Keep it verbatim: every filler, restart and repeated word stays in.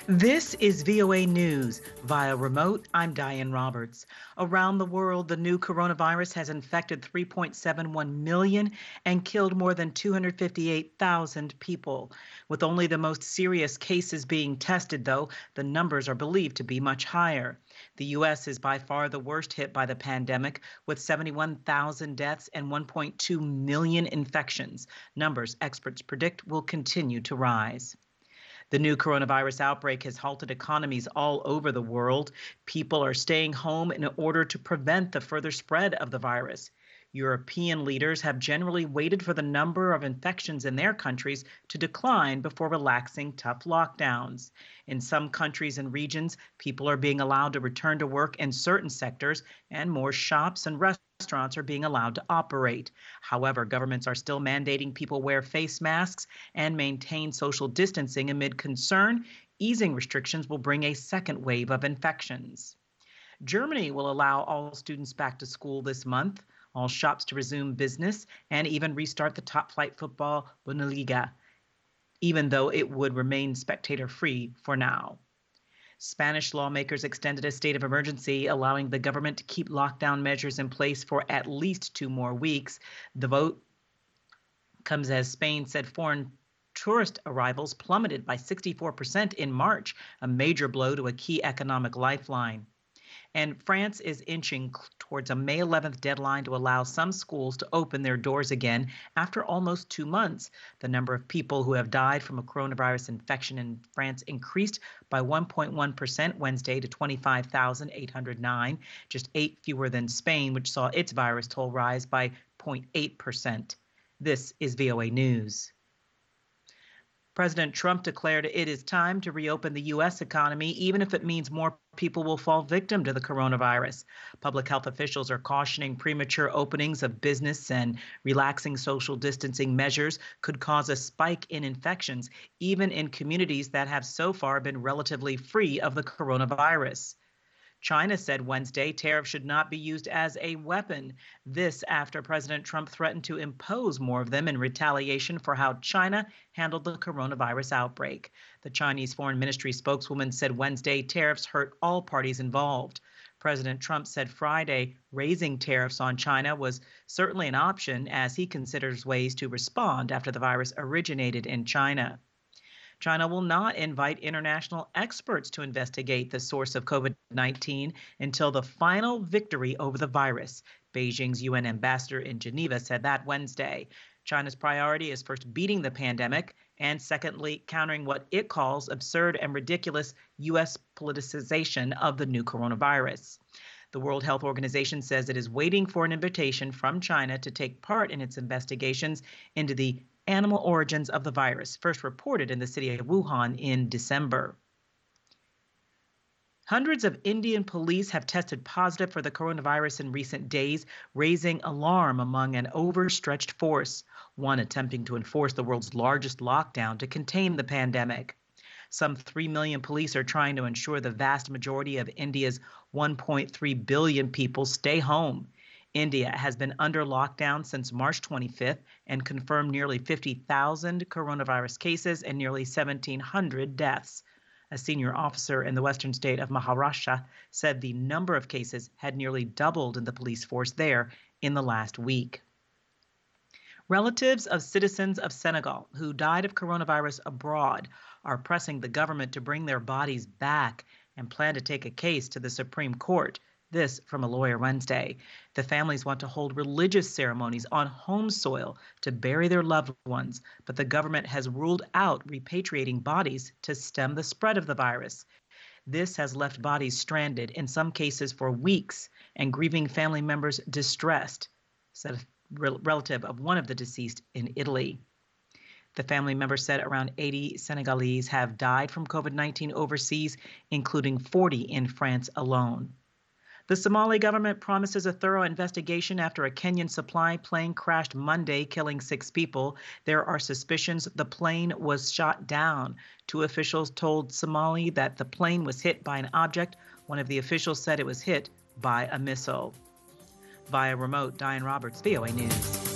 This is V O A News. Via remote, I'm Diane Roberts. Around the world, the new coronavirus has infected three point seven one million and killed more than two hundred fifty-eight thousand people. With only the most serious cases being tested, though, the numbers are believed to be much higher. The U S is by far the worst hit by the pandemic, with seventy-one thousand deaths and one point two million infections. Numbers experts predict will continue to rise. The new coronavirus outbreak has halted economies all over the world. People are staying home in order to prevent the further spread of the virus. European leaders have generally waited for the number of infections in their countries to decline before relaxing tough lockdowns. In some countries and regions, people are being allowed to return to work in certain sectors, and more shops and restaurants are being allowed to operate. However, governments are still mandating people wear face masks and maintain social distancing amid concern easing restrictions will bring a second wave of infections. Germany will allow all students back to school this month, all shops to resume business, and even restart the top-flight football Bundesliga, even though it would remain spectator-free for now. Spanish lawmakers extended a state of emergency, allowing the government to keep lockdown measures in place for at least two more weeks. The vote comes as Spain said foreign tourist arrivals plummeted by sixty-four percent in March, a major blow to a key economic lifeline. And France is inching towards a May eleventh deadline to allow some schools to open their doors again after almost two months. The number of people who have died from a coronavirus infection in France increased by one point one percent Wednesday to twenty-five thousand eight hundred nine, just eight fewer than Spain, which saw its virus toll rise by zero point eight percent. This is V O A News. President Trump declared it is time to reopen the U S economy, even if it means more people will fall victim to the coronavirus. Public health officials are cautioning premature openings of business and relaxing social distancing measures could cause a spike in infections, even in communities that have so far been relatively free of the coronavirus. China said Wednesday tariffs should not be used as a weapon. This after President Trump threatened to impose more of them in retaliation for how China handled the coronavirus outbreak. The Chinese Foreign Ministry spokeswoman said Wednesday tariffs hurt all parties involved. President Trump said Friday raising tariffs on China was certainly an option as he considers ways to respond after the virus originated in China. China will not invite international experts to investigate the source of COVID nineteen until the final victory over the virus. Beijing's U N ambassador in Geneva said that Wednesday. China's priority is first beating the pandemic and secondly, countering what it calls absurd and ridiculous U S politicization of the new coronavirus. The World Health Organization says it is waiting for an invitation from China to take part in its investigations into the animal origins of the virus, first reported in the city of Wuhan in December. Hundreds of Indian police have tested positive for the coronavirus in recent days, raising alarm among an overstretched force, one attempting to enforce the world's largest lockdown to contain the pandemic. Some three million police are trying to ensure the vast majority of India's one point three billion people stay home. India has been under lockdown since March twenty-fifth and confirmed nearly fifty thousand coronavirus cases and nearly seventeen hundred deaths. A senior officer in the western state of Maharashtra said the number of cases had nearly doubled in the police force there in the last week. Relatives of citizens of Senegal who died of coronavirus abroad are pressing the government to bring their bodies back and plan to take a case to the Supreme Court. This from a lawyer Wednesday. The families want to hold religious ceremonies on home soil to bury their loved ones, but the government has ruled out repatriating bodies to stem the spread of the virus. This has left bodies stranded, in some cases for weeks, and grieving family members distressed, said a relative of one of the deceased in Italy. The family member said around eighty Senegalese have died from COVID nineteen overseas, including forty in France alone. The Somali government promises a thorough investigation after a Kenyan supply plane crashed Monday, killing six people. There are suspicions the plane was shot down. Two officials told Somali that the plane was hit by an object. One of the officials said it was hit by a missile. Via remote, Diane Roberts, V O A News.